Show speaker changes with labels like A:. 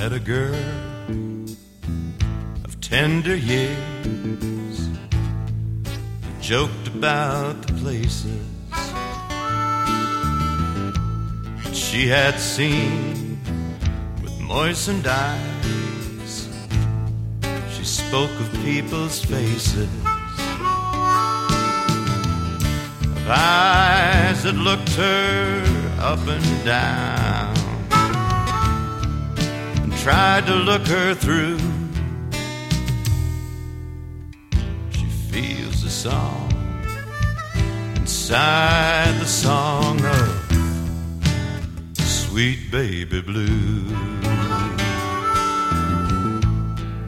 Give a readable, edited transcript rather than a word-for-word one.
A: met a girl of tender years, joked about the places that she had seen with moistened eyes. She spoke of people's faces, of eyes that looked her up and down, and tried to look her through. She feels the song inside the song of Sweet Baby Blue.